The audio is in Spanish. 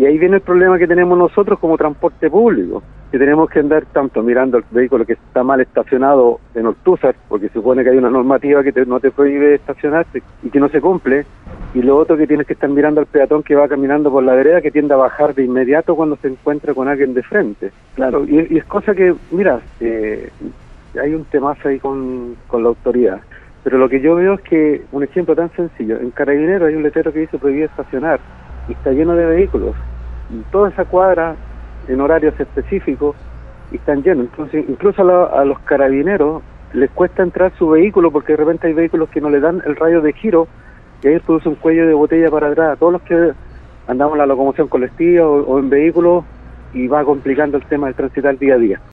Y ahí viene el problema que tenemos nosotros como transporte público, que tenemos que andar tanto mirando el vehículo que está mal estacionado en Ortúzar, porque se supone que hay una normativa que no te prohíbe estacionarse y que no se cumple, y lo otro que tienes que estar mirando al peatón que va caminando por la vereda, que tiende a bajar de inmediato cuando se encuentra con alguien de frente. Claro, y es cosa que, mira, hay un temazo ahí con la autoridad, pero lo que yo veo es que, un ejemplo tan sencillo, en Carabineros hay un letrero que dice prohibido estacionar, y está lleno de vehículos, y toda esa cuadra en horarios específicos y están llenos. Entonces incluso a los carabineros les cuesta entrar su vehículo porque de repente hay vehículos que no le dan el radio de giro y ahí produce un cuello de botella para atrás. A todos los que andamos en la locomoción colectiva o en vehículos, y va complicando el tema del transitar día a día.